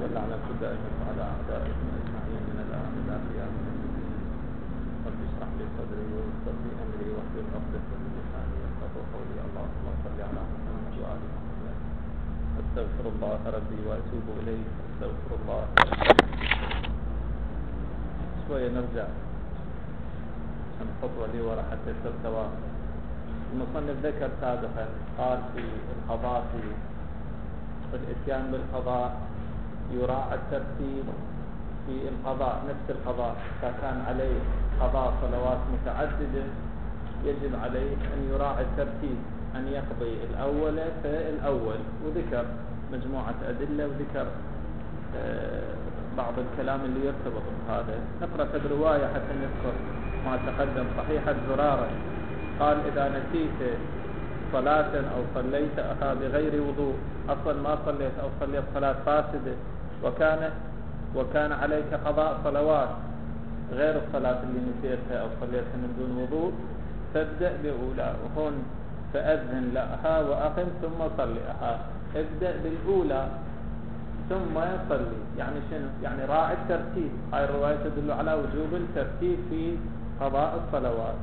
واللعنة دائمة على أعدائهم أجمعين من الآن إلى قيام الدين. رب اشرح لي صدري ويسر لي أمري واحلل عقدة من لساني يفقهوا قولي. اللهم صل على محمد وآل محمد. أستغفر الله ربي وأتوب إليه. أستغفر الله ربي. شوية نرجع الخطوة اللي ورا حتى يصير توافق. المصنف ذكر سابقا قال في القضاء في الإتيان بالقضاء يراعى الترتيب في القضاء. نفس القضاء إذا كان عليه قضاء صلوات متعددة يجب عليه أن يراعي الترتيب، أن يقضي الأول فالأول، وذكر مجموعة أدلة وذكر بعض الكلام اللي يرتبط بهذا. نقرأ في الرواية حتى نذكر ما تقدم. صحيحة زرارة قال إذا نسيت صلاة أو صليتها بغير وضوء، أصلا ما صليت أو صليت صلاة فاسدة وكان عليك قضاء صلوات غير الصلاة اللي نسيتها أو صليتها من دون وضوء، فابدأ بأولى. وهون فأذن لها وأقم ثم صليها. ابدأ بالأولى ثم صلي. يعني شنو؟ يعني راعي الترتيب. هاي الرواية تدل على وجوب الترتيب في قضاء الصلوات.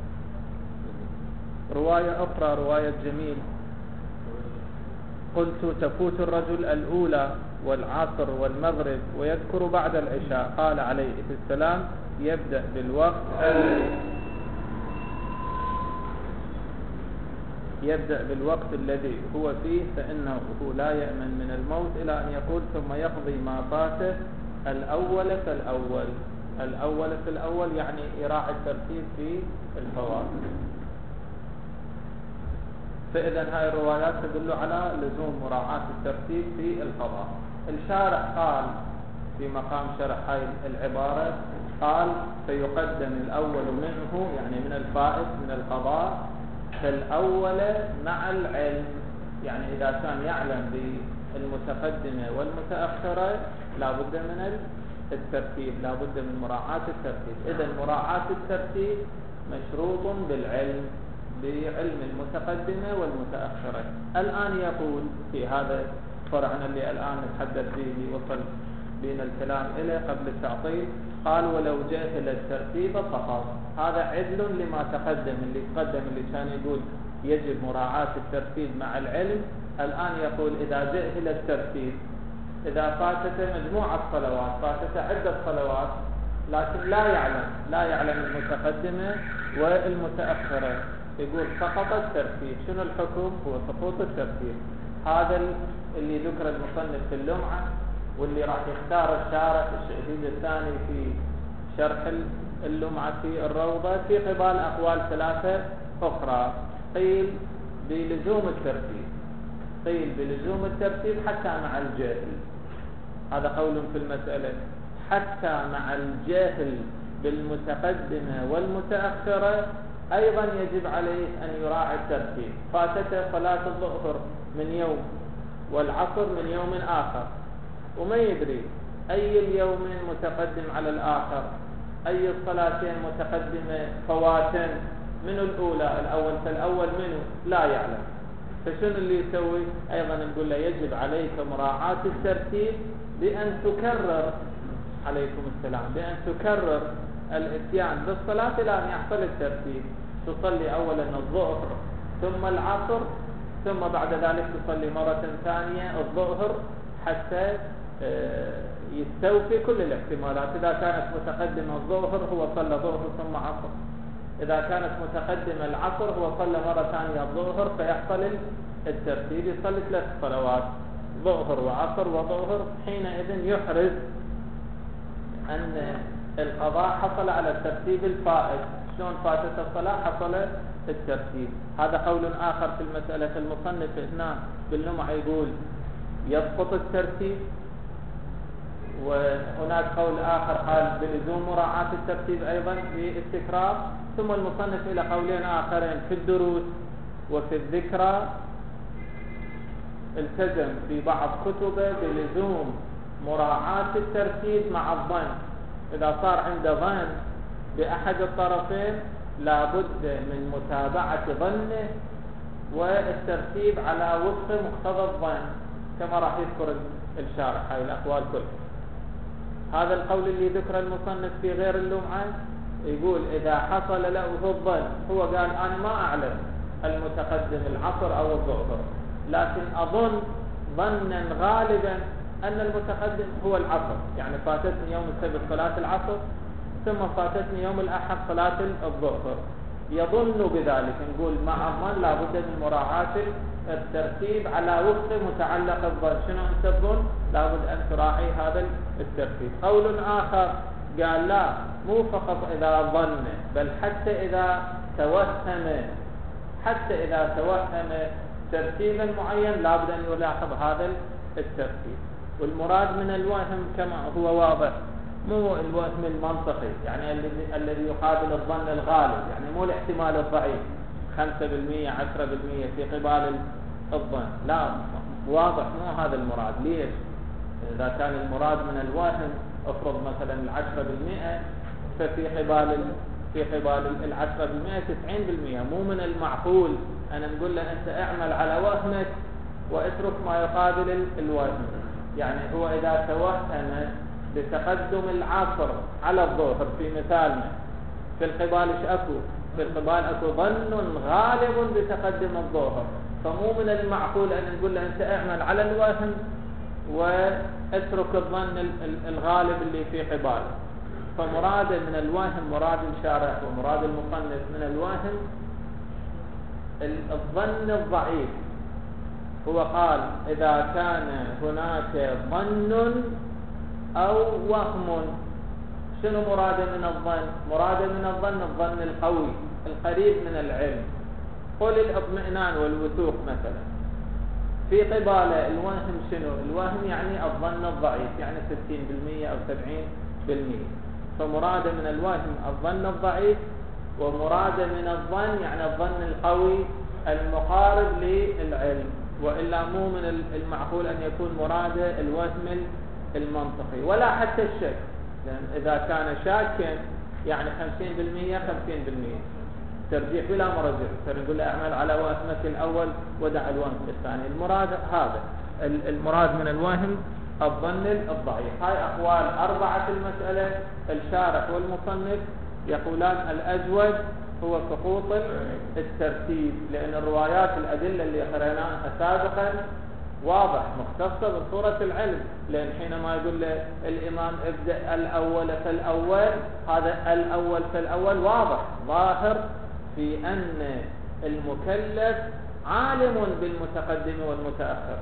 رواية أخرى رواية جميل قلت تفوت الرجل الأولى والعصر والمغرب ويذكر بعد العشاء، قال عليه السلام يبدأ بالوقت الذي هو فيه، فإنه لا يأمن من الموت إلى أن يقول ثم يقضي ما فاته الأول فالأول، يعني يراعي الترتيب في الفوات. فإذا هاي الروايات تدل على لزوم مراعاة الترتيب في القضاء. الشارح قال في مقام شرح هاي العبارة، قال فيقدم الأول منه، يعني من الفائت من القضاء، فالأول مع العلم. يعني إذا كان يعلم بالمتقدمة والمتأخرة لا بد من الترتيب، لا بد من مراعاة الترتيب. إذن مراعاة الترتيب مشروط بالعلم، بعلم المتقدمة والمتأخرة. الآن يقول في هذا فرعنا اللي الآن نتحدث به وصل بين الكلام إليه قبل التعطيل، قال ولو جهل الترتيب فقط. هذا عدل لما تقدم، اللي كان يقول يجب مراعاة الترتيب مع العلم. الآن يقول إذا جهل الترتيب، إذا فاتت مجموعة صلوات، فاتت عدة صلوات، لكن لا يعلم المتقدمة والمتأخرة، يقول سقط الترتيب. شنو الحكم؟ هو سقوط الترتيب. هذا اللي ذكر المصنف في اللمعة، واللي راح يختار الشارح الشهيد الثاني في شرح اللمعة في الروضة، في قبال أقوال ثلاثة أخرى. قيل بلزوم الترتيب حتى مع الجهل. هذا قول في المسألة. حتى مع الجهل بالمتقدمة والمتأخرة أيضا يجب عليه أن يراعي الترتيب. فاتته صلاة الظهر من يوم والعصر من يوم آخر، وما يدري أي اليومين متقدم على الآخر، أي الصلاتين متقدمة فواتا، من الأولى فالأول منه لا يعلم. فشنو اللي يسوي؟ أيضا نقول له يجب عليك مراعاة الترتيب بأن تكرر، عليكم السلام، بأن تكرر الاتيان بالصلاة إلى أن يحصل الترتيب. تصلي أولا الظهر ثم العصر، ثم بعد ذلك تصلي مرة ثانية الظهر حتى يستوفي كل الاحتمالات. إذا كانت متقدمة الظهر هو صلى ظهر ثم عصر، إذا كانت متقدمة العصر هو صلى مرة ثانية الظهر، فيحصل الترتيب، يصلي 3 صلوات ظهر وعصر وظهر. حينئذ يحرز أن القضاء حصل على الترتيب الفائت. شلون فاتت الصلاة حصل الترتيب. هذا قول آخر في المسألة. المصنف هنا باللمعة يقول يسقط الترتيب، وهناك قول آخر قال بلزوم مراعاة الترتيب أيضا باستكرار. ثم المصنف إلى قولين آخرين في الدروس وفي الذكرى. التزم في بعض كتبه بلزوم مراعاة الترتيب مع الظن. إذا صار عنده ظن بأحد الطرفين لا بد من متابعة ظنه والترتيب على وفق مقتضى الظن، كما راح يذكر الشارح هاي الأقوال كلها. هذا القول اللي ذكر المصنف في غير اللمعة يقول إذا حصل له الظن، هو قال أنا ما أعلم المتقدم العصر أو الظهر، لكن أظن ظنا غالبا أن المتقدم هو العصر، يعني فاتتني يوم السبت صلاة العصر ثم فاتتني يوم الأحد صلاة الظهر، يظن بذلك. نقول مع الظن لابد من مراعاة الترتيب على وفق متعلق الظن. شنو أنت تظن؟ لابد أن تراعي هذا الترتيب. قول آخر قال لا، مو فقط إذا ظن، بل حتى إذا توهم ترتيبا معين لابد أن يلاحظ هذا الترتيب. والمراد من الوهم كما هو واضح مو الوهم المنطقي، يعني الذي يقابل الظن الغالب، يعني مو الاحتمال الضعيف 5% 10% في قبال الظن، لا، واضح مو هذا المراد. ليش؟ إذا كان المراد من الوهم افرض مثلا 10%، ففي قبال 10% 90%. مو من المعقول أن نقول له أنت اعمل على وهمك واترك ما يقابل الوهم. يعني هو إذا توهم بتقدم العصر على الظهر في مثالنا، في القبال ايش اكو؟ في القبال اكو ظن غالب بتقدم الظهر، فمو من المعقول ان نقول له انت اعمل على الوهم واترك الظن الغالب اللي في قباله. فمراد من الوهم، مراد الشارح ومراد المصنف من الوهم الظن الضعيف. هو قال إذا كان هناك ظن أو وهم. شنو مراده من الظن؟ مراده من الظن القوي القريب من العلم. قل الاطمئنان والوثوق مثلا، في قباله الوهم شنو؟ الوهم يعني الظن الضعيف، يعني 60% أو 70%. فمراده من الوهم الظن الضعيف، ومراده من الظن يعني الظن القوي المقارب للعلم. وإلا مو من المعقول أن يكون مراده الوهم المنطقي ولا حتى الشك، لأن إذا كان شاكا يعني 50% 50% ترجيح بلا مرجع، فنقول له اعمل على وهمك الأول ودع الوهم الثاني. المراد هذا، المراد من الوهم الظن الضعيف. هاي أقوال 4 في المسألة. الشارح والمصنف يقولان الأجود هو سقوط الترتيب، لأن الروايات الأدلة اللي قرأناها سابقا واضح مختصة بصورة العلم. لأن حينما يقول له الإمام ابدأ الأول فالأول، هذا الأول فالأول واضح ظاهر في أن المكلف عالم بالمتقدم والمتأخر.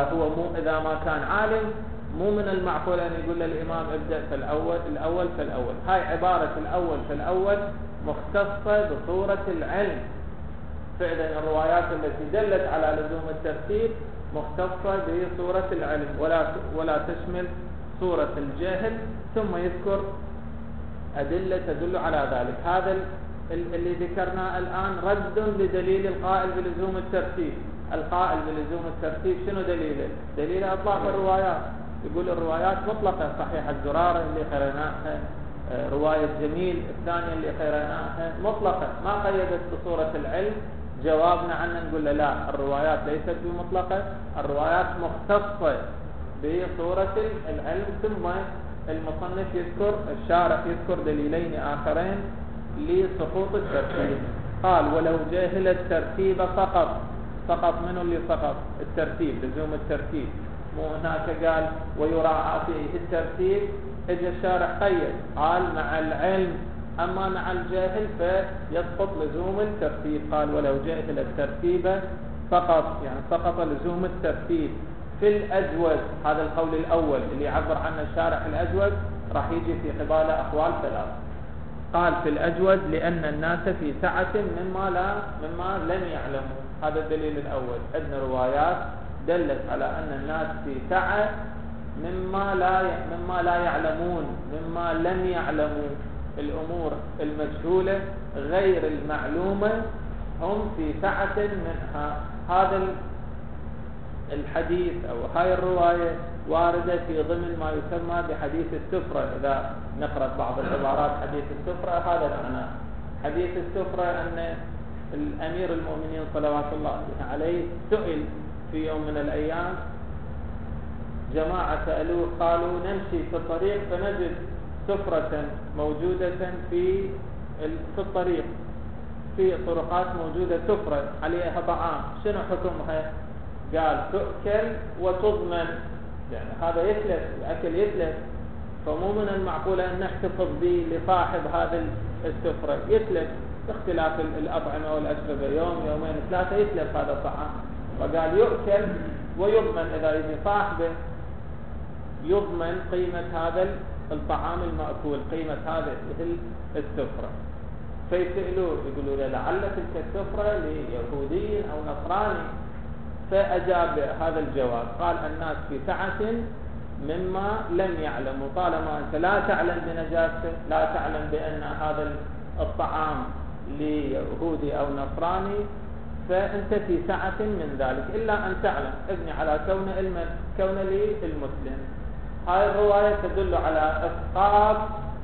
إذا ما كان عالم مو من المعقول أن يقول للإمام ابدأ الأول فالأول. هاي عبارة الأول فالأول مختصة بصورة العلم. فإذا الروايات التي دلت على لزوم الترتيب مختصة بصورة العلم ولا تشمل صورة الجهل. ثم يذكر أدلة تدل على ذلك. هذا اللي ذكرناه الآن رد لدليل القائل بلزوم الترتيب. القائل بلزوم الترتيب شنو دليله؟ دليل إطلاق الروايات. يقول الروايات مطلقة. صحيح الزرارة اللي قرأناها، رواية جميل الثانية اللي قرأناها مطلقة، ما قيدت بصورة العلم. جوابنا عنه نقول له لا، الروايات ليست بمطلقة، الروايات مختصة بصورة العلم. ثم المصنف الشارح يذكر دليلين آخرين لسقوط الترتيب. قال ولو جاهل الترتيب فقط منه اللي سقط الترتيب، لزوم الترتيب. مو هناك قال ويراعى فيه الترتيب، اجى الشارح قيد قال مع العلم، أما مع الجاهل فيسقط لزوم الترتيب. قال ولو جاهل الترتيب فقط، يعني سقط لزوم الترتيب في الأجود. هذا القول الأول اللي يعبر عنه الشارح الأجود، راح يجي في قباله أقوال 3. قال في الأجود لأن الناس في سعة مما لم يعلموا. هذا الدليل الأول. عندنا روايات دلت على أن الناس في سعة مما لا يعلمون، مما لم يعلموا. الأمور المجهولة غير المعلومة هم في سعة منها. هذا الحديث أو هاي الرواية واردة في ضمن ما يسمى بحديث السفرة. إذا نقرأ بعض العبارات حديث السفرة هذا معناه. حديث السفرة أن الأمير المؤمنين صلوات الله عليه سئل في يوم من الأيام، جماعة سألوه قالوا نمشي في الطريق فنجد سفرة موجودة في الطريق، في الطرقات موجودة سفرة عليها طعام، شنو حكمها؟ قال تؤكل وتضمن، يعني هذا يتلف، الأكل يتلف، فمو من المعقول أن نحتفظ به لصاحب هذه السفرة، يتلف باختلاف الأطعمة والأشربة، يوم يومين ثلاثة يتلف هذا الطعام، فقال يؤكل ويضمن، إذا يجي صاحبه يضمن قيمة هذا الطعام المأكول، قيمة هذه السفرة. فيسألوه يقولوا له لعل تلك السفرة ليهودي أو نصراني، فأجاب هذا الجواب قال الناس في سعة مما لم يعلموا، طالما أنت لا تعلم بنجاسته، لا تعلم بأن هذا الطعام ليهودي أو نصراني، فأنت في سعة من ذلك، إلا أن تعلم ابني على كون لي المسلم. هاي الرواية تدل على إسقاط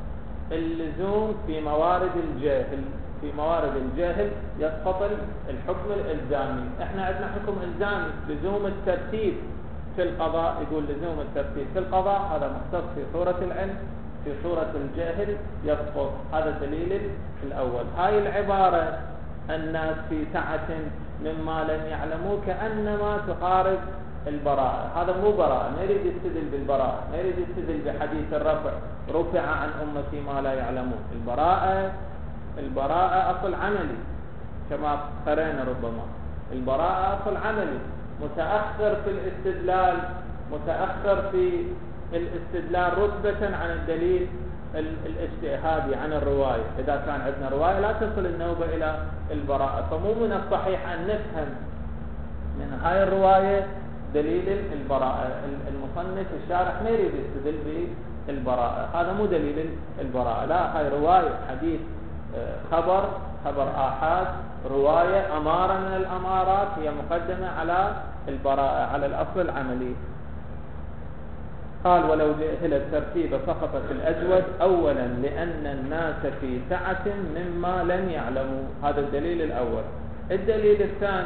اللزوم في موارد الجاهل، في موارد الجاهل يسقط الحكم الإلزامي. احنا عندنا حكم إلزامي لزوم الترتيب في القضاء، يقول لزوم الترتيب في القضاء هذا مختص في صورة العلم، في صورة الجاهل يسقط، هذا الدليل الأول. هاي العبارة الناس في سعة مما لم يعلموا كأنما تقارب البراءة، هذا مو براءة، ما يريد يستدل بالبراءة، ما يريد يستدل بحديث الرفع رفع عن أمتي ما لا يعلمون. البراءة أصل عملي كما قرأنا، ربما البراءة أصل عملي، متأخر في الاستدلال، متأخر في الاستدلال رتبة عن الدليل الاجتهادي عن الرواية. إذا كان عندنا رواية لا تصل النوبة إلى البراءة، فمو من الصحيح أن نفهم من هاي الرواية دليل البراءة. المصنف الشارح ما يريد يستدل بالبراءة، هذا مو دليل البراءة، لا، هاي رواية حديث خبر آحاد، رواية أمارة من الأمارات، هي مقدمة على البراءة، على الأصل العملي. قال ولو جهل الترتيب سقط في الأجود أولا لأن الناس في سعة مما لم يعلموا، هذا الدليل الأول. الدليل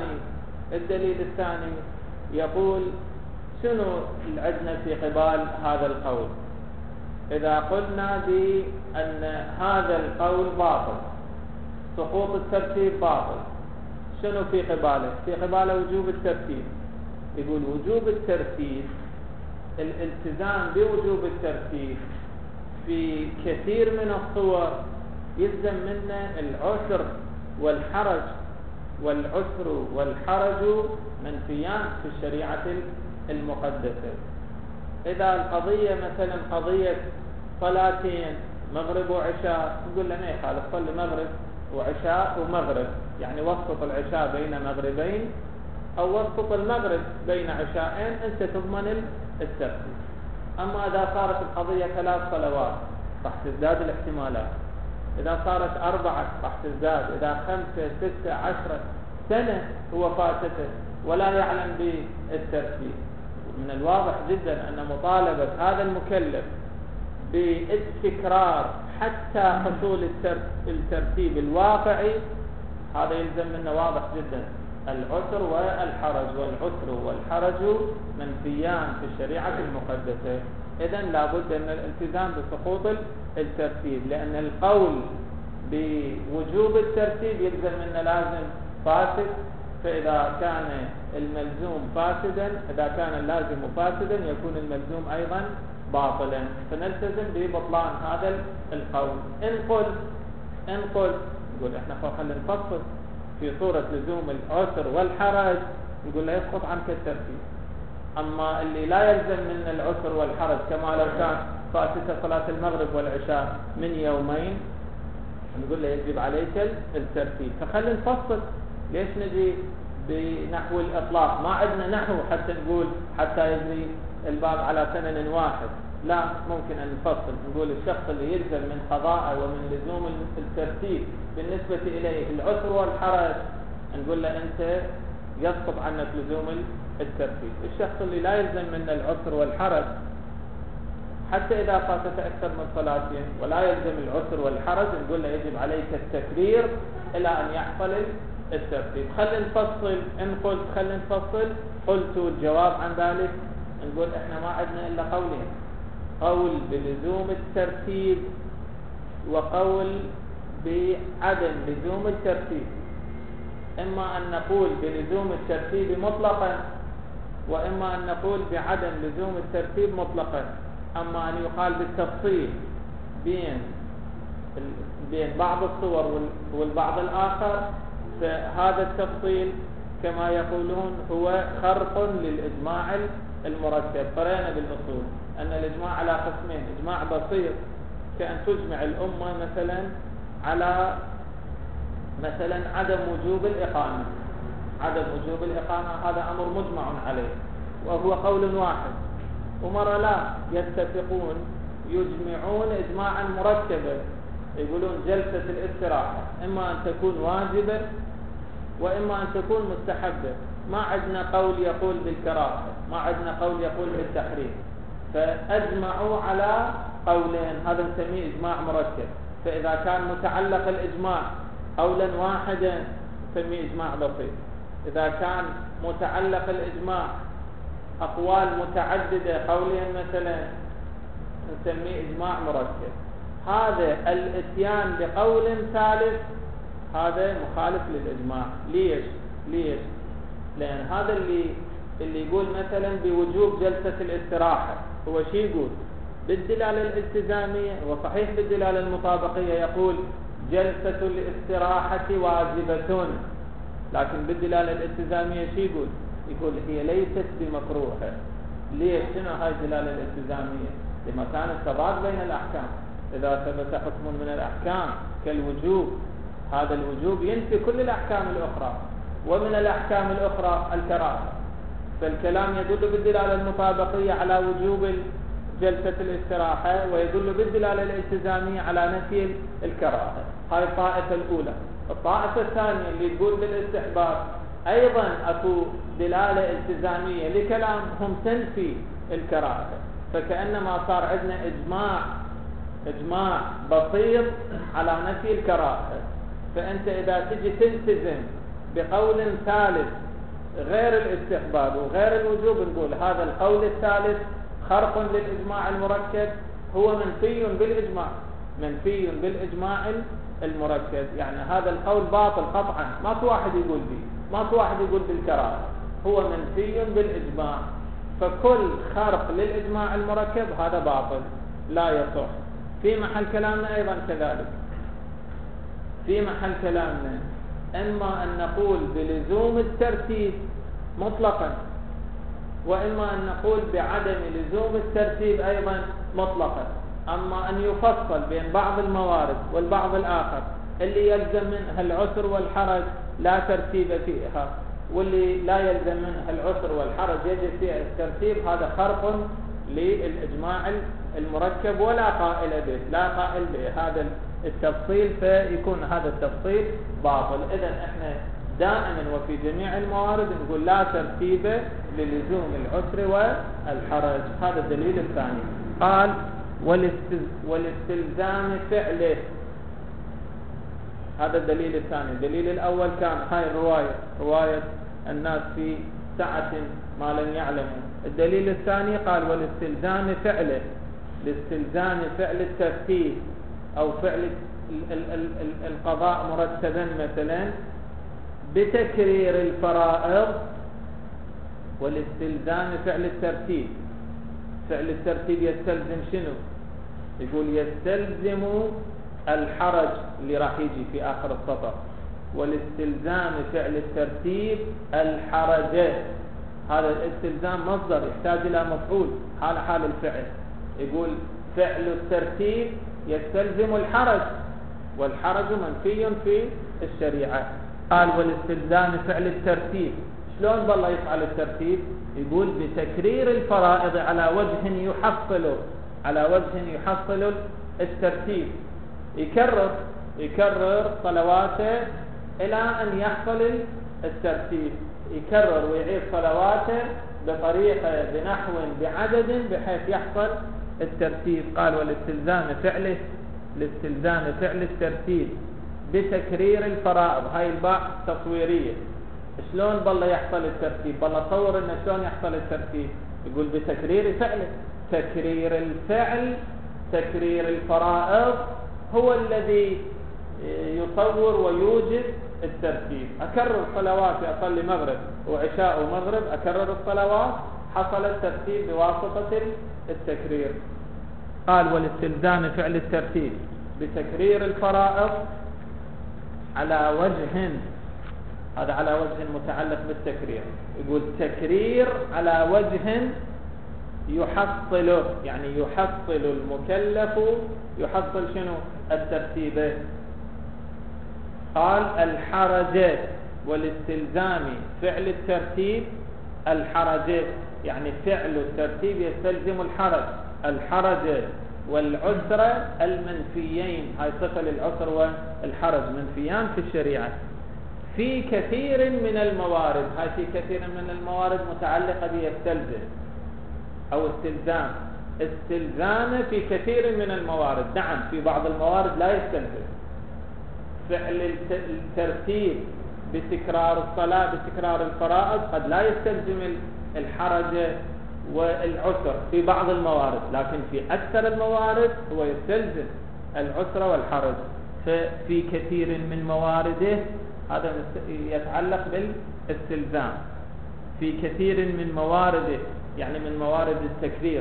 الثاني يقول شنو عندنا في قبال هذا القول؟ إذا قلنا بأن هذا القول باطل، سقوط الترتيب باطل، شنو في قباله؟ في قباله وجوب الترتيب. يقول وجوب الترتيب، الالتزام بوجوب الترتيب في كثير من الصور يلزم منا العسر والحرج، والعسر والحرج منفيان في الشريعة المقدسة. إذا القضية مثلا قضية صلاتين مغرب وعشاء، نقول له ما يخالف صلي مغرب وعشاء ومغرب، يعني وسط العشاء بين مغربين أو وسط المغرب بين عشاءين، أنت تضمن الترتيب. أما إذا صارت القضية 3 صلوات راح تزداد الاحتمالات، إذا صارت 4 راح تزداد، إذا 5 6 10 سنة هو فاتته ولا يعلم بالترتيب. من الواضح جدا أن مطالبة هذا المكلف بالتكرار حتى حصول الترتيب الواقعي، هذا يلزم منه واضح جدا العسر والحرج، والعسر والحرج منفيان في الشريعة المقدسة. إذن لابد من الالتزام بسقوط الترتيب، لأن القول بوجوب الترتيب يلزم منه لازم فاسد، فإذا كان الملزوم فاسدا، إذا كان اللازم فاسدا يكون الملزوم أيضا باطلا، فنلتزم ببطلان هذا القول. إن قلت نقول إحنا خلينا نفصل في صورة لزوم العسر والحرج، نقول له يسقط عنك الترتيب. أما اللي لا يلزم من العسر والحرج كما لو كان فاتت صلاة المغرب والعشاء من يومين، نقول له يجب عليك الترتيب. فخلينا نفصل، ليش نجي بنحو الإطلاق؟ ما عندنا نحو حتى نقول حتى يجري الباب على سنن واحد، لا، ممكن أن نفصل، نقول الشخص اللي يلزم من قضاءه ومن لزوم الترتيب بالنسبة إليه العسر والحرج، نقول له أنت يسقط عنك لزوم الترتيب. الشخص اللي لا يلزم من العسر والحرج حتى إذا فاتت أكثر من صلاتين ولا يلزم العسر والحرج، نقول له يجب عليك التكرير إلى أن يحصل الترتيب. خلينا نفصل. إن قلت خلينا نفصل، قلت الجواب عن ذلك نقول احنا ما عندنا الا قولين: قول بلزوم الترتيب وقول بعدم لزوم الترتيب. اما ان نقول بلزوم الترتيب مطلقا، واما ان نقول بعدم لزوم الترتيب مطلقا. اما ان يقال بالتفصيل بين بعض الصور والبعض الاخر، فهذا التفصيل كما يقولون هو خرق للاجماع المركب. قرأنا بالاصول ان الاجماع على قسمين: اجماع بسيط كأن تجمع الامه على عدم وجوب الاقامه. عدم وجوب الاقامه هذا امر مجمع عليه وهو قول واحد. ومرة لا يتفقون يجمعون اجماعا مركبا، يقولون جلسة الاستراحة اما ان تكون واجبة واما ان تكون مستحبة. ما عندنا قول يقول بالكراهة، ما عندنا قول يقول بالتحريم، فاجمعوا على قولين، هذا نسميه اجماع مركب. فاذا كان متعلق الاجماع قولا واحدا نسميه اجماع بسيط. اذا كان متعلق الاجماع اقوال متعددة قولين مثلا نسميه اجماع مركب. هذا الاتيان بقول ثالث هذا مخالف للاجماع. ليش؟ لان هذا اللي يقول مثلا بوجوب جلسة الاستراحة هو شي يقول بالدلالة الالتزامية، وصحيح بالدلالة المطابقية يقول جلسة الاستراحة واجبة، لكن بالدلالة الالتزامية شي يقول هي ليست بمكروهة. ليش؟ شنو هاي الدلالة الالتزامية؟ لمكان التضاد بين الأحكام. إذا ثبت حكم من الأحكام كالوجوب، هذا الوجوب ينفي كل الأحكام الأخرى، ومن الأحكام الأخرى الكراهة، فالكلام يدل بالدلالة المطابقية على وجوب جلسة الاستراحة، ويدل بالدلالة الالتزامية على نفي الكراهة. هاي الطائفة الأولى. الطائفة الثانية اللي تقول بالاستحباب أيضا أكو دلالة التزامية لكلامهم تنفي الكراهة، فكأنما صار عندنا إجماع بسيط على نفي الكراهة. فأنت إذا تجي تلتزم بقول ثالث غير الاستحباب وغير الوجوب، نقول هذا القول الثالث خرق للإجماع المركب، هو منفي بالإجماع المركب. يعني هذا القول باطل قطعا، ما في واحد يقول به، ما في واحد يقول بالكراهة، هو منفي بالإجماع. فكل خرق للإجماع المركب هذا باطل لا يصح. في محل كلامنا أيضا كذلك، في محل كلامنا إما أن نقول بلزوم الترتيب مطلقا، وإما أن نقول بعدم لزوم الترتيب أيضا مطلقا. أما أن يفصل بين بعض الموارد والبعض الآخر اللي يلزم منها العسر والحرج لا ترتيب فيها، واللي لا يلزم منها العسر والحرج يجب فيها الترتيب، هذا خرق للإجماع المركب ولا قائل به هذا التفصيل، فيكون هذا التفصيل باطل. إذن احنا دائما وفي جميع الموارد نقول لا ترتيب للزوم العسر والحرج. هذا الدليل الثاني. قال والاستلزام فعله، هذا الدليل الثاني. الدليل الأول كان هاي رواية الناس في سعة ما لم يعلموا. الدليل الثاني قال والاستلزام فعله، لاستلزام فعل الترتيب أو فعل القضاء مرتبا مثلا بتكرير الفرائض. والاستلزام فعل الترتيب، فعل الترتيب يستلزم شنو؟ يقول يستلزم الحرج اللي راح يجي في آخر السطر. والاستلزام فعل الترتيب الحرج، هذا الاستلزام مصدر يحتاج إلى مفعول حال الفعل. يقول فعل الترتيب يستلزم الحرج، والحرج منفي في الشريعة. قال والاستلزام فعل الترتيب، شلون بالله يفعل الترتيب؟ يقول بتكرير الفرائض على وجه يحصل الترتيب. يكرر صلواته إلى أن يحصل الترتيب، يكرر ويعيد صلواته بطريقة بنحو بعدد بحيث يحصل الترتيب. قال والاستلزام فعله، الاستلزام فعل الترتيب بتكرير الفرائض. هاي الباء تصويرية. شلون بالله يحصل الترتيب؟ بالله صور إنه شلون يحصل الترتيب. يقول بتكرير فعله. تكرير الفعل، تكرير الفرائض هو الذي يصور ويوجد الترتيب. أكرر صلواتي، أصلي مغرب وعشاء ومغرب، أكرر الصلوات، حصل الترتيب بواسطة التكرير. قال والاستلزام فعل الترتيب بتكرير الفرائض على وجه، هذا على وجه متعلق بالتكرير. يقول تكرير على وجه يحصل، يعني يحصل المكلف، يحصل شنو؟ الترتيب. قال الحرج والاستلزام فعل الترتيب. الحرج يعني فعل الترتيب يستلزم الحرج. الحرج والعسر المنفيين، هاي صفة للعسر والحرج، منفيان في الشريعة في كثير من الموارد. هاي في كثير من الموارد متعلقة بيستلزم أو استلزام. استلزام في كثير من الموارد، نعم في بعض الموارد لا يستلزم. فعل الترتيب بتكرار الصلاة، بتكرار الفرائض قد لا يستلزم الحرج والعسر في بعض الموارد، لكن في أكثر الموارد هو يستلزم العسر والحرج. ففي كثير من موارده هذا يتعلق بالاستلزام. في كثير من موارده يعني من موارد التكرير.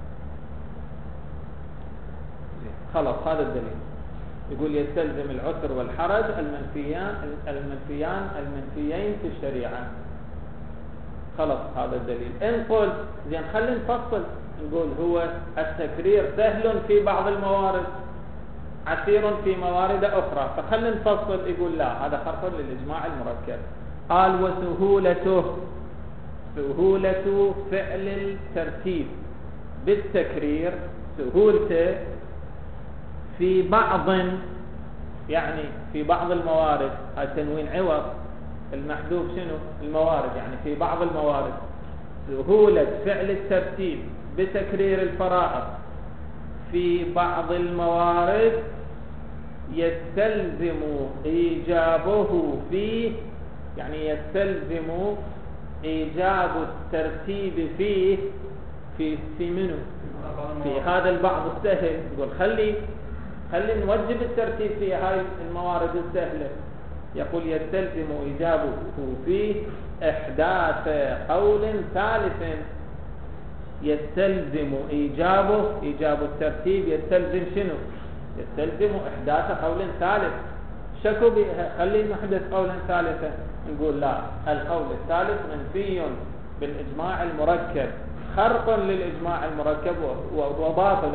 خلاص هذا الدليل. يقول يستلزم العسر والحرج المنفيين في الشريعة. خلاص هذا الدليل. إن قلت زين خلينا نفصل، نقول هو التكرير سهل في بعض الموارد، عسير في موارد أخرى، فخلينا نفصل. يقول لا، هذا خرق للإجماع المركب. قال وسهولته، سهولة فعل الترتيب بالتكرير، سهولته في بعض، يعني في بعض الموارد. هاي تنوين عوض، المحذوف شنو؟ الموارد، يعني في بعض الموارد. سهولة فعل الترتيب بتكرير الفرائض في بعض الموارد يستلزم إيجابه فيه، يعني يستلزم إيجاب الترتيب فيه في منه، في هذا البعض السهل. يقول خلي نوجب الترتيب في هاي الموارد السهلة. يقول يستلزم إيجابه فيه إحداث قول ثالث. يستلزم إيجاب الترتيب يستلزم شنو؟ يستلزم إحداث قول ثالث. شكوا خلي نحدث قولا ثالثا. نقول لا، القول الثالث منفي بالإجماع المركب، خرق للإجماع المركب وباطل.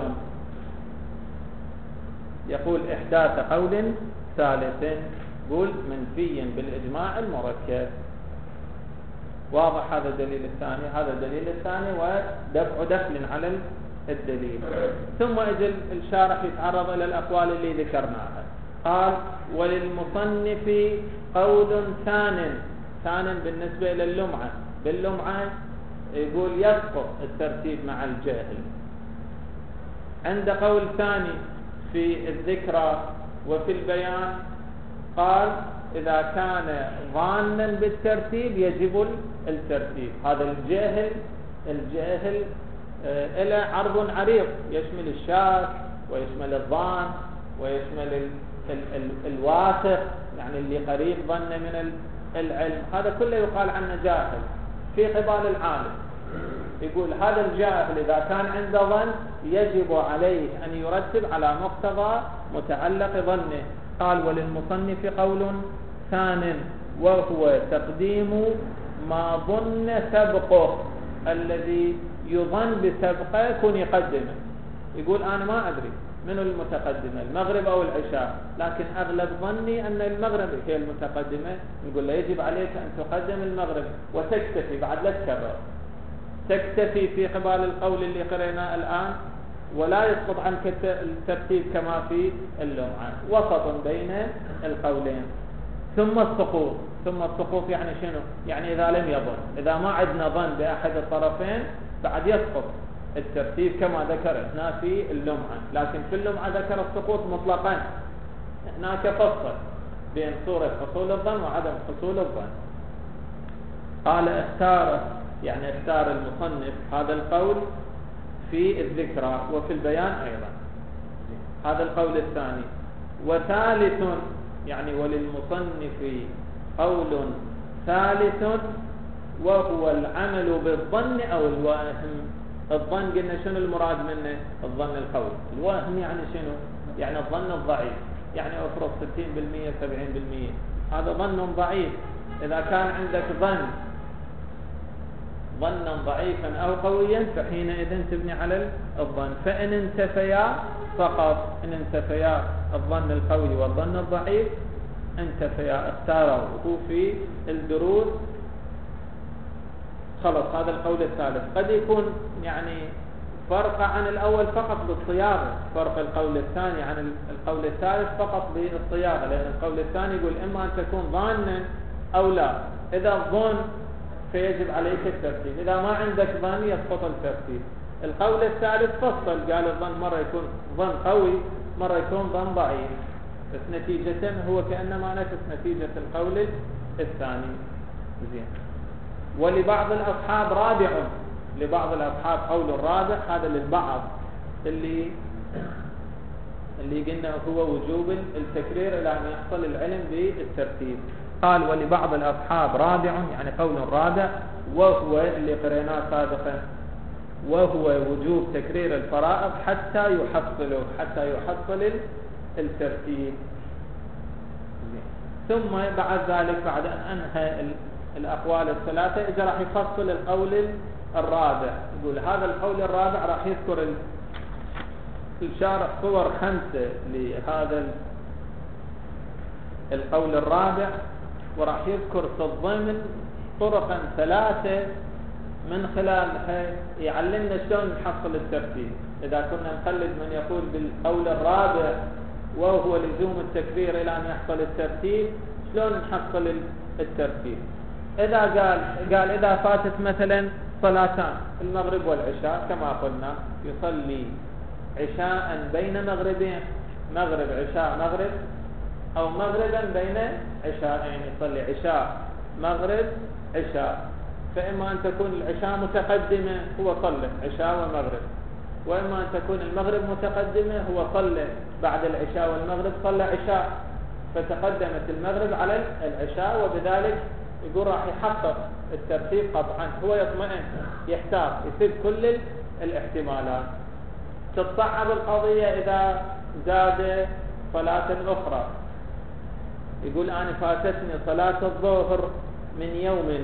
يقول إحداث قول ثالث، قول منفي بالإجماع المركب. واضح هذا الدليل الثاني. هذا الدليل الثاني ودفع دخل على الدليل. ثم اجل الشارح يتعرض إلى الأقوال اللي ذكرناها. قال وللمصنف قول ثان بالنسبة إلى اللمعة. باللمعة يقول يسقط الترتيب مع الجاهل. عند قول ثاني في الذكرى وفي البيان، قال إذا كان ظانا بالترتيب يجب الترتيب. هذا الجاهل إلى عرض عريض، يشمل الشاك ويشمل الظان ويشمل الواثق، يعني اللي قريب ظن من العلم. هذا كله يقال عنه جاهل في قبال العالم. يقول هذا الجاهل إذا كان عنده ظن يجب عليه أن يرتب على مقتضى متعلق ظنه. قال وللمصنف قول ثان وهو تقديم ما ظن سبقه، الذي يظن بسبقه يكون يقدمه. يقول أنا ما أدري من المتقدمة، المغرب أو العشاء، لكن أغلب ظني أن المغرب هي المتقدمة. نقول له يجب عليك أن تقدم المغرب وتكتفي، بعد لا تكرر، تكتفي في قبال القول اللي قرأناه الآن، ولا يسقط عنك الترتيب كما في اللمعة، وسط بين القولين. ثم السقوط يعني شنو؟ يعني إذا لم يظن، إذا ما عندنا ظن بأحد الطرفين بعد يسقط الترتيب كما ذكرنا في اللمعة. لكن في اللمعة ذكر السقوط مطلقا، هناك فصل بين صورة حصول الظن وعدم حصول الظن. قال اختار يعني اختار المصنف هذا القول في الذكرى وفي البيان أيضا. هذا القول الثاني. وثالث يعني وللمصنف قول ثالث وهو العمل بالظن أو الوهم. الظن قلنا شنو المراد منه؟ الظن القوي. الوهم يعني شنو؟ يعني الظن الضعيف، يعني افرض 60% 70%، هذا ظن ضعيف. إذا كان عندك ظنا ضعيفا أو قويا فحينئذ تبني على الظن. فإن انتفيا فقط، إن انتفيا الظن القوي والظن الضعيف انتفيا اختاره في الدروس، خلص. هذا القول الثالث. قد يكون يعني فرق عن الأول فقط بالصياغة، فرق القول الثاني عن القول الثالث فقط بالصياغة، لأن القول الثاني يقول إما أن تكون ظانا أو لا. إذا الظن فيجب عليك الترتيب، إذا ما عندك ظن يسقط الترتيب. القول الثالث فصل، قال الظن مرة يكون ظن قوي، مرة يكون ظن ضعيف، بس نتيجة هو كأنما نفس نتيجة القول الثاني. زين. ولبعض الأصحاب رابع، لبعض الأصحاب قول الرابع، هذا للبعض اللي قلنا هو وجوب التكرير إلى أن يحصل العلم بالترتيب. قال ولبعض الأصحاب رابع، يعني قول الرابع، وهو اللي قريناه سابقا، وهو وجوب تكرير الفرائض حتى يحصل الترتيب. ثم بعد ذلك، بعد أن أنهى الأقوال الثلاثة، إذا راح يفصل القول الرابع. يقول هذا القول الرابع راح يذكر الشارح صور 5 لهذا القول الرابع، وراح يذكر في الضمن طرقا 3 من خلالها يعلمنا شلون نحصل الترتيب. إذا كنا نقلد من يقول بالقول الرابع وهو لزوم التكرير إلى أن يحصل الترتيب، شلون نحصل الترتيب؟ إذا قال إذا فاتت مثلا صلاتان، المغرب والعشاء كما قلنا، يصلي عشاء بين مغربين، مغرب عشاء مغرب، أو مغربا بين عشاءين، يصلي عشاء مغرب عشاء. فإما أن تكون العشاء متقدمة هو صلى عشاء ومغرب، وإما أن تكون المغرب متقدمة هو صلى بعد العشاء والمغرب صلى عشاء، فتقدمت المغرب على العشاء، وبذلك يقول راح يحقق الترتيب قطعا. هو يطمئن، يحتاط، يسد كل الاحتمالات. تتصعب القضية إذا زاد صلاة أخرى، يقول أنا فاتتني صلاة الظهر من يوم،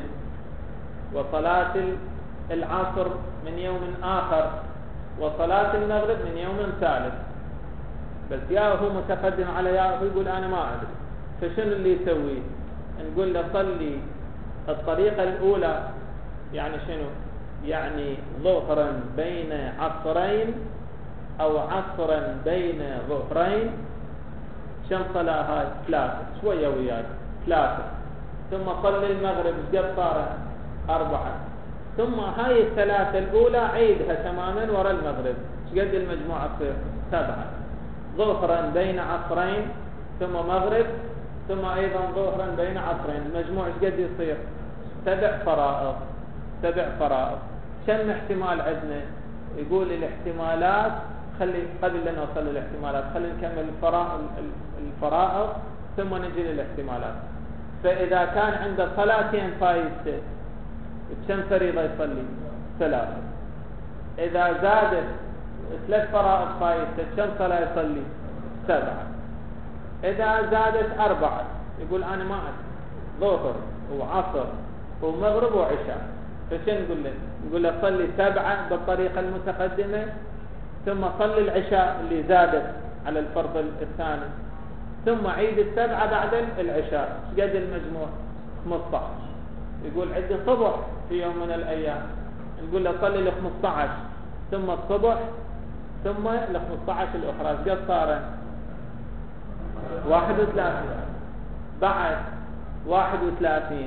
وصلاة العصر من يوم آخر، وصلاة المغرب من يوم ثالث، بس يا هو متقدم على يا هو، يقول أنا ما أدري. فشنو اللي يسوي؟ نقول له صلي الطريقة الأولى، يعني شنو؟ يعني ظهرا بين عصرين أو عصرا بين ظهرين. كم صلاة هاي؟ 3، شوية وياك 3. ثم صلي المغرب قد صار 4. ثم هاي الثلاثة الأولى عيدها تماما وراء المغرب، قد المجموعة تصير 7. ظهرا بين عصرين، ثم مغرب، ثم أيضا ظهرا بين عصرين، المجموع قد يصير 7 فرائض. 7 فرائض. كم احتمال عندنا؟ يقول الاحتمالات، قبل لا نوصل للاحتمالات خلينا نكمل الفرائض ثم نجي للاحتمالات. فإذا كان عنده صلاتين فايتة، كم فريضة يصلي؟ 3. إذا زادت 3 فرائض فايتة، كم صلاة يصلي؟ 7. إذا زادت 4، يقول أنا ما أدري، ظهر وعصر ومغرب وعشاء، فشن نقول له؟ نقول له صلي 7 بالطريقة المتقدمة، ثم صلي العشاء اللي زادت على الفرض الثاني، ثم عيد 7 بعد العشاء. قد المجموع 15. يقول عندي صبح في يوم من الأيام، نقول له صلي 15 ثم الصبح ثم 15 الأخرى، قد صار 31. بعد 31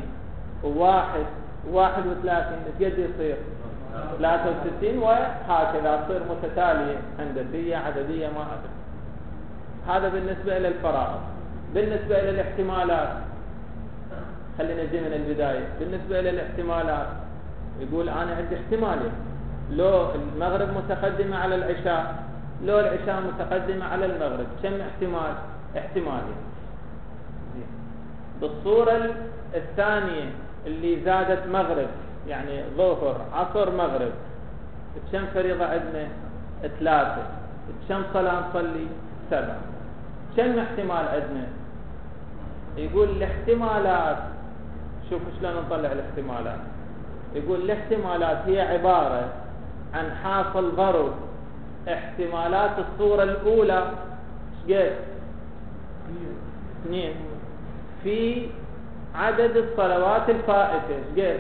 31 قد يصير 63، وهكذا تصير متتالية هندسية عددية ما أدري. هذا بالنسبة إلى الفرائض. بالنسبة إلى الاحتمالات، خلينا نجي من البداية. بالنسبة إلى الاحتمالات، يقول أنا عندي احتمالين، لو المغرب متقدمة على العشاء، لو العشاء متقدمة على المغرب، كم احتمال؟ احتمالين. بالصورة الثانية اللي زادت مغرب، يعني ظهر عصر مغرب، كم فريضة عندنا؟ 3. كم صلاة نصلي؟ 7. كم احتمال عندنا؟ يقول الاحتمالات، شوفوا شلون نطلع الاحتمالات. يقول الاحتمالات هي عبارة عن حاصل ضرب احتمالات الصورة الأولى قد 2 في عدد الصلوات الفائتة قد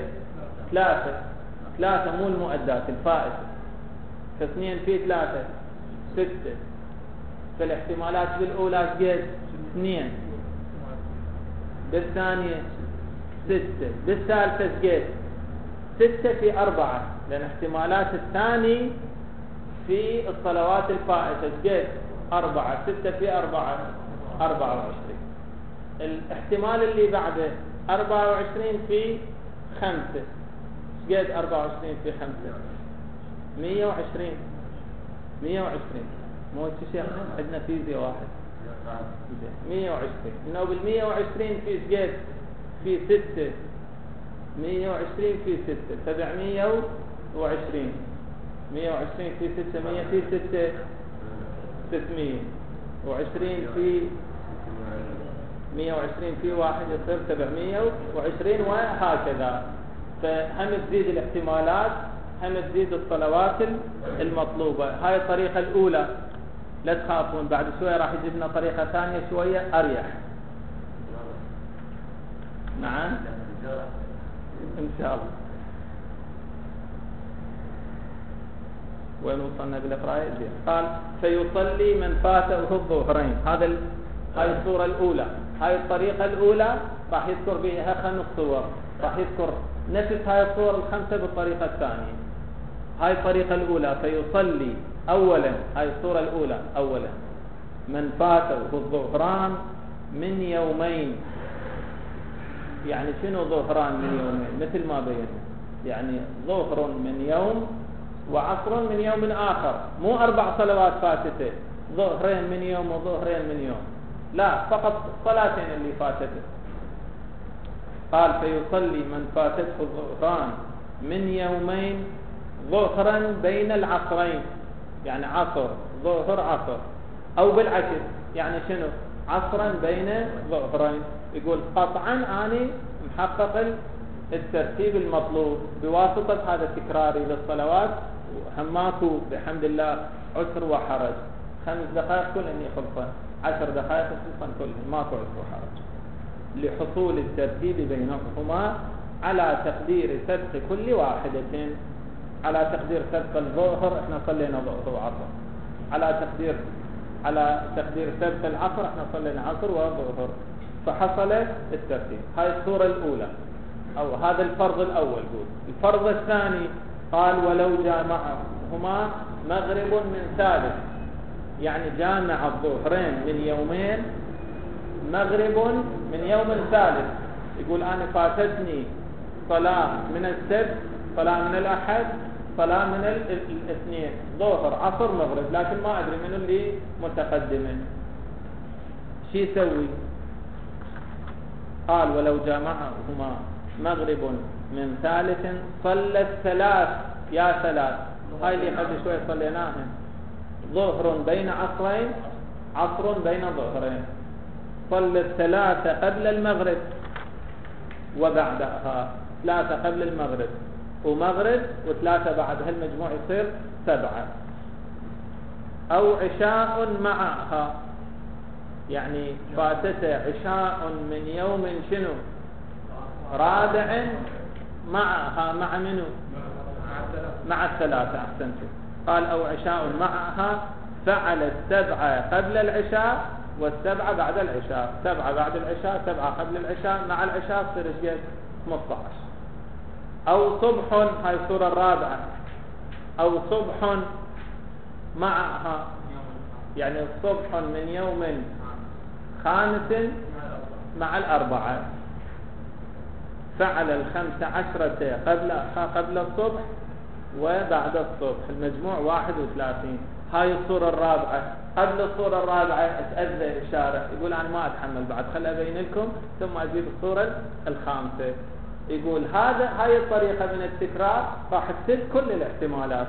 3 مو المؤدات الفائتة، ف2 في 3 6. فالاحتمالات بالأولى قد 2، بالثانية 6، بالثالثة قد 6 في 4، لأن احتمالات الثاني في الصلوات الفائتة قد 4، 6 في 4 24. الاحتمال اللي بعده 24 في 5 قد 24 في 5 120. مو شيء عندنا فيزياء واحد 120. انه بال120 في قد في 6، 120 في 6 720. 120 في 600 في 6 600. و20 في 120 في 1 يصير 720 وهكذا. فهم تزيد الاحتمالات، هم تزيد الصلوات المطلوبة. هاي الطريقة الأولى، لا تخافون، بعد شوية راح يجيب لنا طريقة ثانية شوية أريح. نعم إن شاء الله. وين وصلنا بالقراءة؟ قال فيصلي من فاته الظهرين. هاي الصورة الأولى، هاي الطريقة الأولى راح يذكر بها 5 صور، راح يذكر نفس هاي الصور ال5 بالطريقة الثانية. هاي الطريقة الأولى، فيصلي أولا، هاي الصورة الأولى أولا من فاته الظهران من يومين. يعني شنو ظهران من يومين؟ مثل ما بينا، يعني ظهر من يوم وعصر من يوم آخر، مو 4 صلوات فاتته، ظهرين من يوم وظهرين من يوم، لا، فقط صلاتين اللي فاتته. قال فيصلي من فاتته الظهران من يومين ظهرا بين العصرين، يعني عصر ظهر عصر، أو بالعكس، يعني شنو؟ عصرا بين ظهرين. يقول قطعا أنا محقق الترتيب المطلوب بواسطة هذا التكراري للصلوات، هماكو بحمد الله عسر وحرج. 5 دقائق كل أن يخلصن، 10 دقائق يخلصن كلهم، ماكو عسر وحرج، لحصول الترتيب بينهما على تقدير سبق كل واحدة. على تقدير سبق الظهر احنا صلينا ظهر وعصر، على تقدير سبق العصر احنا صلينا عصر وظهر، فحصل الترتيب. هاي الصورة الأولى، أو هذا الفرض الأول. الفرض الثاني قال ولو جامعهما مغرب من ثالث، يعني جامع الظهرين من يومين مغرب من يوم ثالث. يقول أنا فاتتني صلاة من السبت، صلاة من الأحد، صلاة من الاثنين، ظهر عصر مغرب، لكن ما أدري من اللي متقدمة، شو يسوي؟ قال ولو جامعهما مغرب من ثالث صلى الثلاث، يا ثلاث، هاي اللي قبل شوي صليناها، ظهر بين عصرين، عصر بين ظهرين، صلى الثلاثة قبل المغرب وبعدها، 3 قبل المغرب ومغرب و3 بعد، هالمجموع يصير 7. أو عشاء معها، يعني فاتته عشاء من يوم شنو؟ رابع معها، مع منو؟ مع 3. أحسنتم. قال أو عشاء معها، فعل 7 قبل العشاء و7 بعد العشاء، 7 بعد العشاء، 7 قبل العشاء، مع العشاء تصير قد 15. أو صبح، هاي الصورة الرابعة، أو صبح معها، يعني الصبح من يوم خامس مع 4، فعل 15 قبل الصبح وبعد الصبح، المجموع 31. هاي الصورة الرابعة. قبل الصورة الرابعة تأذى الشارع، يقول أنا ما أتحمل بعد، خل أبين لكم ثم أجيب الصورة الخامسة. يقول هاي الطريقة من التكرار راح تسد كل الاحتمالات.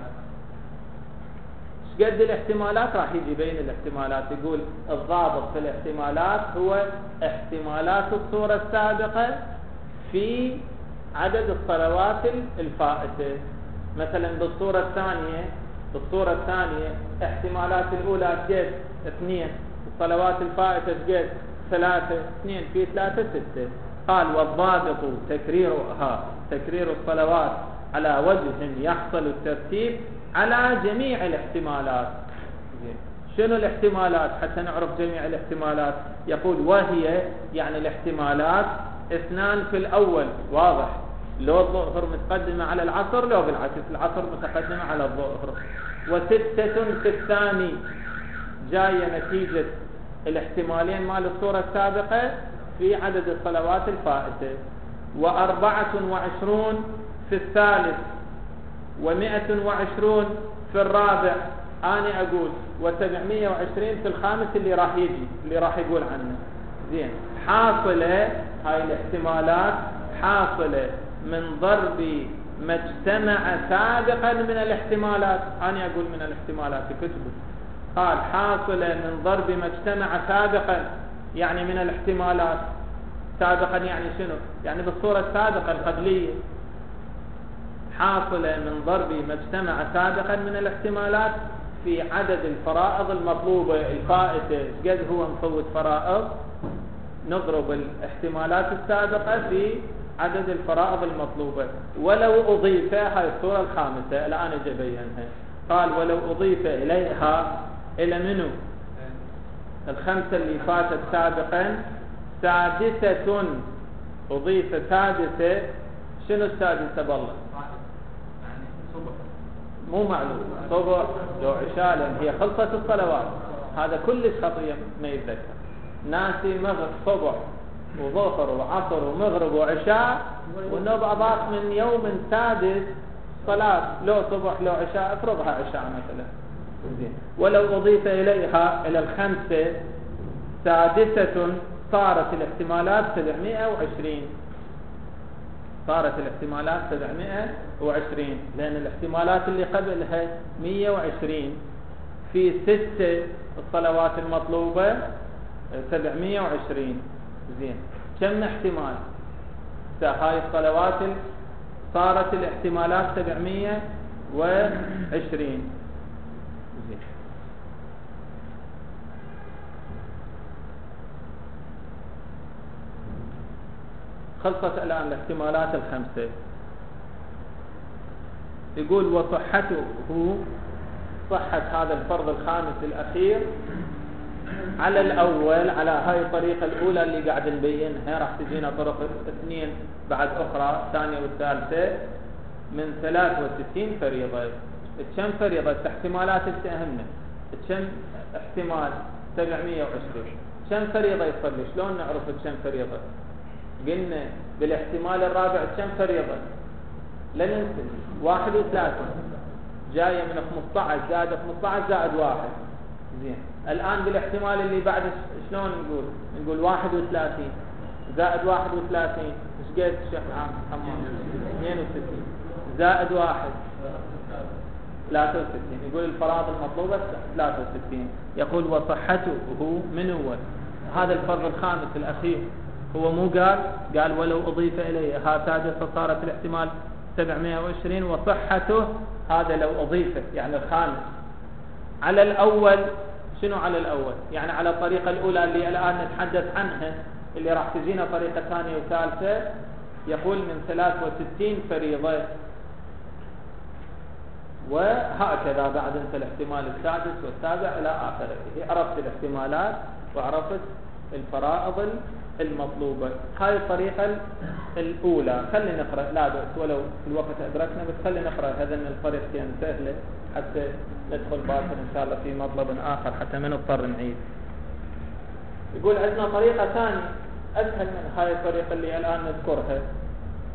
قد الاحتمالات راح يجي بين الاحتمالات. يقول الضابط في الاحتمالات هو احتمالات الصورة السابقة في عدد الصلوات الفائتة. مثلا بالصورة الثانية احتمالات الأولى قد 2، الصلوات الفائتة قد 3، 2 في 3 6. قال والضابط تكرير الصلوات على وجه يحصل الترتيب على جميع الاحتمالات. شنو الاحتمالات حتى نعرف جميع الاحتمالات؟ يقول وهي يعني الاحتمالات 2 في الأول، واضح، لو الظهر متقدمة على العصر، لو بالعكس العصر متقدمة على الظهر. و6 في الثاني جاية نتيجة الاحتمالين مال الصورة السابقة في عدد الصلوات الفائتة. و24 في الثالث، و120 في الرابع، أنا أقول، و720 في الخامس اللي راح يجي، اللي راح يقول عنه. زين، حاصلة هاي الاحتمالات حاصلة من ضرب ما اجتمع سابقا من الاحتمالات. أنا أقول من الاحتمالات في كتبه. قال حاصلة من ضرب ما اجتمع سابقا، يعني من الاحتمالات. سابقا يعني شنو؟ يعني بالصورة السابقة القبلية. حاصلة من ضرب ما اجتمع سابقا من الاحتمالات في عدد الفرائض المطلوبة الفائتة. قد هو مفوت فرائض، نضرب الاحتمالات السابقة في عدد الفرائض المطلوبة. ولو أضيف، هاي الصورة الخامسة الآن أجي أبينها. قال ولو أضيف إليها، إلى منو؟ الخمسة اللي فاتت سابقا، سادسة، أضيف سادسة. شنو السادسة بالله؟ مو معلوم، صبح لو عشاء، لأن هي خلصت الصلوات. هذا كلش خطية ما يتذكر. ناسي مغرب صبح وظهر وعصر ومغرب وعشاء، والنوبة أضاف من يوم سادس صلاة، لو صبح لو عشاء، افرضها عشاء مثلا. ولو أضيف إليها إلى الخمسة سادسة، صارت الاحتمالات 720. صارت الاحتمالات 720، لأن الاحتمالات اللي قبلها 120 في 6 الصلوات المطلوبة 720. زين، كم احتمال؟ هاي الصلوات صارت الاحتمالات 720. زين، خلصت الآن الاحتمالات الخمسة. يقول وصحته، صحة هذا الفرض الخامس الأخير على الأول، على هاي الطريقة الأولى اللي قاعد نبينها. راح تجينا طرق 2 بعد أخرى، الثانية والثالثة، من 63 فريضة. كم فريضة؟ احتمالات تهمنا. كم احتمال؟ 720. كم فريضة يصير لي؟ شلون نعرف كم فريضة؟ قلنا بالاحتمال الرابع كم فريضة؟ لا ننسى 31 جاية من 15 زائد 15 زائد 1. زين، الآن بالاحتمال اللي بعد شلون نقول 31 زائد 31 ايش قد شيخ حمام؟ 62 زائد 1 63. يقول الفرائض المطلوبة 63. يقول وصحته من هو هذا الفرض الخامس الأخير. هو مو قال ولو أضيف إليه ها سادسة صارت الاحتمال 720. وصحته هذا لو أضيفه يعني الخامس على الأول. شنو على الأول؟ يعني على الطريقة الأولى اللي الآن نتحدث عنها، اللي راح تجينا طريقة ثانية وثالثة. يقول من 63 فريضة، وهكذا بعد انت الاحتمال السادس والسابع إلى آخره. عرفت الاحتمالات وعرفت الفرائض المطلوبة. هاي الطريقة الأولى. خلينا نقرأ، لا بأس ولو في الوقت أدركنا، بس خلينا نقرأ هذين الطريقتين سهلة حتى ندخل باكر إن شاء الله في مطلب آخر حتى ما نضطر نعيد. يقول عندنا طريقة ثانية أسهل من هاي الطريقة اللي الآن نذكرها.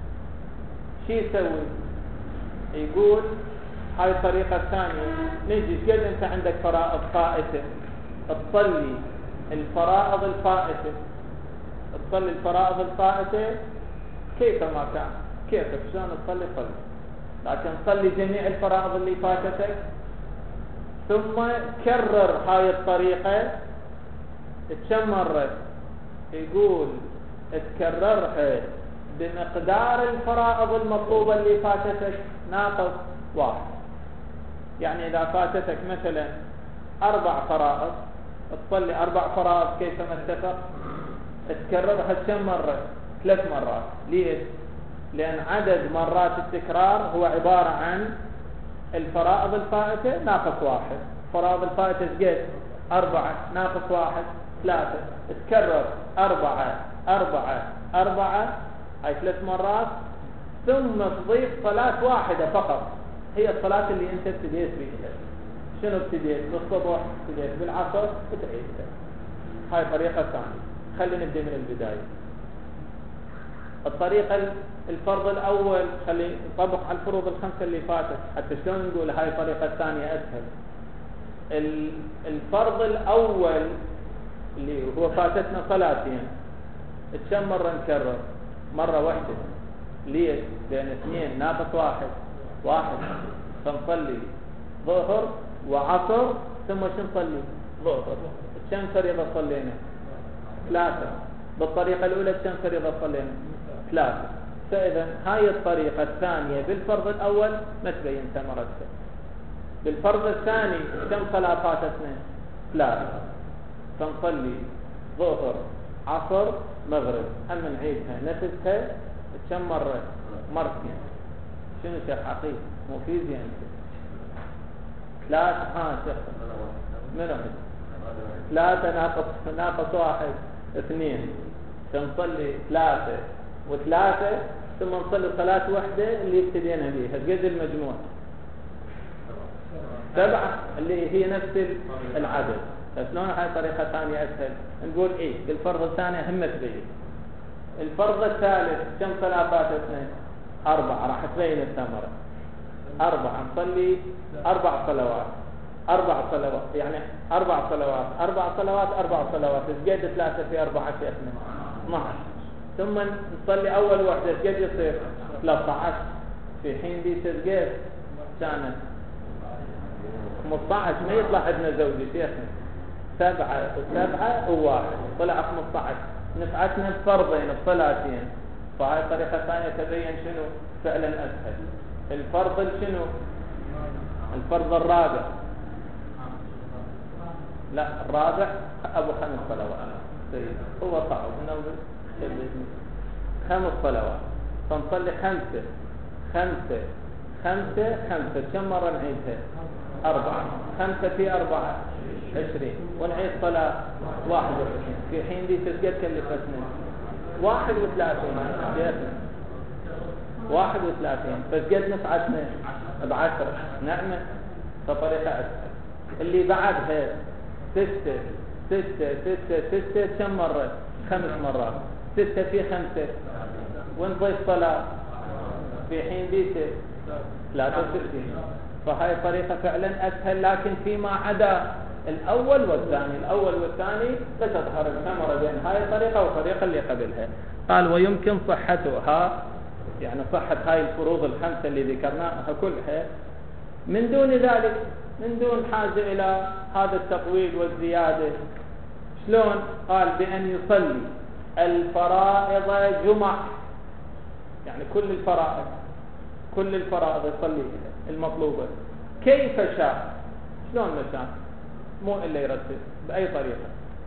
شو يسوي؟ يقول هاي الطريقة الثانية، نجي قد أنت عندك فرائض فائتة، تصلي الفرائض الفائتة، تصلي الفرائض الفائتة كيفما كان، كيفك شلون تصلي صلي، لكن صلي جميع الفرائض اللي فاتتك، ثم كرر هاي الطريقة كم مرة؟ يقول تكررها بمقدار الفرائض المطلوبة اللي فاتتك ناقص 1. يعني إذا فاتتك مثلا 4 فرائض، تصلي 4 فرائض كيفما اتفق، تكررها كم مرة؟ 3 مرات. ليش؟ لأن عدد مرات التكرار هو عبارة عن الفرائض الفائتة ناقص 1. فرائض الفائتة قد 4 ناقص 1 3، تكرر 4 4 4 هاي 3 مرات، ثم تضيف صلاة واحدة فقط، هي الصلاة اللي انت ابتديت بها. شنو ابتديت؟ بالصبح، ابتديت بالعصر، وتعيدها. هاي طريقة ثانية. خلينا نبدأ من البداية. الطريقة الفرض الأول، خلينا نطبق على الفروض الخمسة اللي فاتت حتى شلون نقول هاي الطريقة الثانية أسهل. الفرض الأول اللي هو فاتتنا صلاتين، كم مرة نكرر؟ مرة واحدة. ليش؟ لأن 2 ناقص 1 فنصلي ظهر وعصر، ثم شو نصلي؟ ظهر. كم فريضة صلينا؟ 3. بالطريقة الأولى كم فريضة صلينا؟ 3. فإذا هاي الطريقة الثانية بالفرض الأول ما تبين ثمرتها. بالفرض الثاني كم صلاة فاتتنا؟ 3. فنصلي ظهر عصر مغرب، أما نعيدها نفسها كم مرة؟ مرتين. شنو شيخ عقيل؟ مو فيزياء أنت؟ 3 شيخ منو؟ 3 ناقص 1 2. فنصلي 3 و3، ثم نصلي صلاة واحدة اللي ابتدينا بيها، قد المجموع 7 اللي هي نفس العدد. فشلون هاي طريقة ثانية أسهل؟ نقول إيه بالفرض الثاني هم تبين. الفرض الثالث كم صلاة فاتتنا؟ 4، راح تبين الثمرة. 4 نصلي 4 صلوات، 4 صلوات يعني 4 صلوات 4 صلوات 4 صلوات، قد 3 في 4 شيخنا؟ 12. ثم نصلي أول واحدة قد يصير؟ 13. في حين دي قد كانت 15، ما يطلع عندنا زوجي شيخنا 7 و7 و1 طلع 15. نفعتنا بفرضين بصلاتين. فهاي الطريقة الثانية تبين شنو فعلا أسهل. الفرض شنو؟ الفرض الرابع، لا الرابع أبو 5 صلوات. هو صعب إنه 5 صلوات، فنصلي 5 5 5 5. كم مرة نعيدها؟ 4. 5 في 4 20، ونعيد صلاة 21. في حين دي تسجد كلفتنا 31 شيخنا 31، فسجد نفعتنا ب10 نعمة. فطريقة أسهل. اللي بعدها 6 6 6 6 كم مرة؟ 5 مرات. 6 في 5 ونضيف صلاة، في حين دي 63. فهاي طريقة فعلا أسهل، لكن فيما عدا الأول والثاني، الأول والثاني ستظهر الثمرة بين هاي الطريقة والطريقة اللي قبلها. قال ويمكن صحتها، يعني صحة هاي الفروض الخمسة اللي ذكرناها كلها من دون ذلك، من دون حاجة إلى هذا التطويل والزيادة. شلون؟ قال بأن يصلي الفرائض جمع، يعني كل الفرائض يصلي المطلوبة كيف شاء. شلون ما شاء؟ مو إلا يرتب بأي طريقة،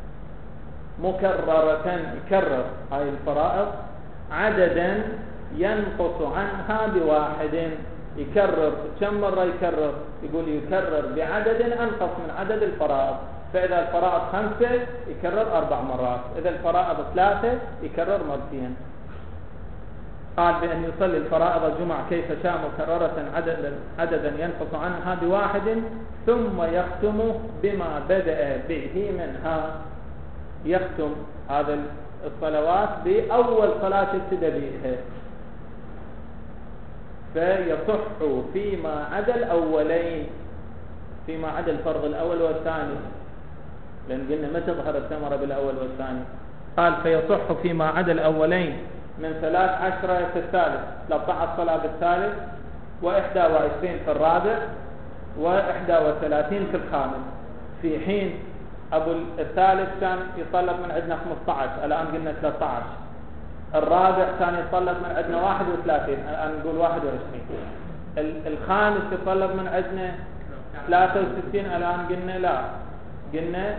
مكررة، يكرر هاي الفرائض عددا ينقص عنها ب1. يكرر كم مرة يكرر؟ يقول يكرر بعدد أنقص من عدد الفرائض. فإذا الفرائض 5 يكرر 4 مرات، إذا الفرائض 3 يكرر مرتين. قال بأن يصلي الفرائض جمع كيف شاء مكررة عددا ينقص عنها ب1، ثم يختم بما بدأ به منها. يختم هذا الصلوات بأول صلاة ابتدى بها. فيصح فيما عدا الأولين، فيما عدا الفرض الأول والثاني، لأن قلنا ما تظهر الثمرة بالأول والثاني. قال فيصح فيما عدا الأولين من 13 في الثالث، 13 صلاة بالثالث، و21 في الرابع، و31 في الخامس، في حين أبو الثالث كان يطلب من عندنا 15، الآن قلنا 13. الرابع كان يطلب من عندنا 31، الآن نقول 21. الخامس يطلب من عندنا 63، الآن قلنا لا، قلنا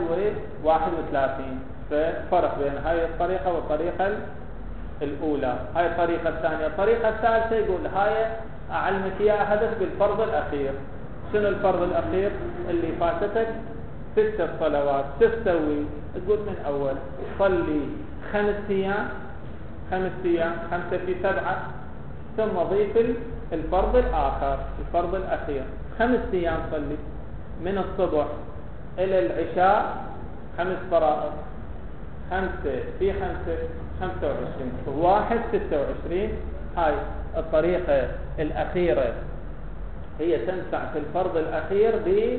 31. ففرق بين هاي الطريقة والطريقة الأولى. هاي الطريقة الثانية. الطريقة الثالثة يقول هاي أعلمك إياها هدف بالفرض الأخير. شنو الفرض الأخير؟ اللي فاتتك 6 صلوات، تسوي تقول من أول صلي 5 أيام، 5 في 7، ثم ضيف الفرض الآخر، الفرض الأخير 5 أيام صلي من الصبح إلى العشاء 5 فرائض، 5 في 5 25، 1 26. هاي الطريقة الأخيرة هي تنفع في الفرض الأخير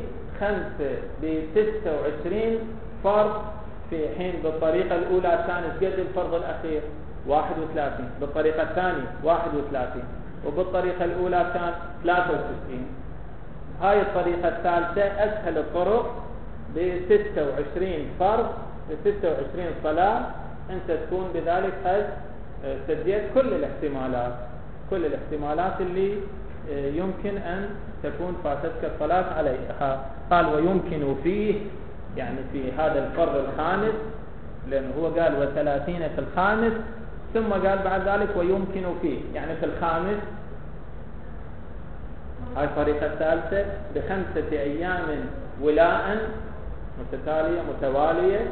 ب 26 فرض، في حين بالطريقة الأولى كانت قد الفرض الأخير 31، بالطريقة الثانية 31، وبالطريقة الأولى كان 63. هاي الطريقة الثالثة أسهل الطرق، ب 26 فرض، ب 26 صلاة، أنت تكون بذلك قد سديت كل الاحتمالات اللي يمكن أن تكون فاتتك الصلاة عليها. قال ويمكن فيه، يعني في هذا الفرض الخامس، لأنه هو قال 30 في الخامس، ثم قال بعد ذلك ويمكن فيه، يعني في الخامس. هاي الطريقة الثالثة ب5 أيام ولاء متوالية،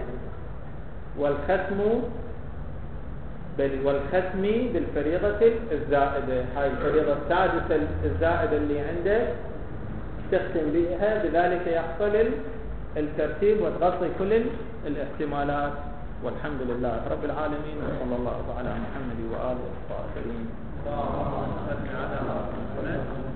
والختم بالفريضة الزائدة. هاي الفريضة السادسة الزائدة اللي عنده تختم بها، بذلك يحصل الترتيب وتغطي كل الاحتمالات. والحمد لله رب العالمين، وصلى الله على محمد وآله الطاهرين.